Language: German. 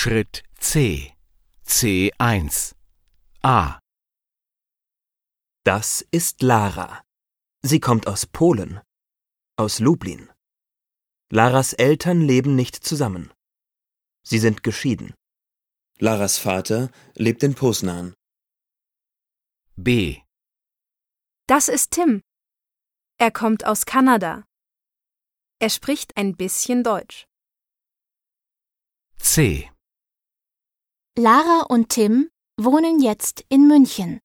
Schritt C. C1. A. Das ist Lara. Sie kommt aus Polen, aus Lublin. Laras Eltern leben nicht zusammen. Sie sind geschieden. Laras Vater lebt in Poznań. B. Das ist Tim. Er kommt aus Kanada. Er spricht ein bisschen Deutsch. C. Lara und Tim wohnen jetzt in München.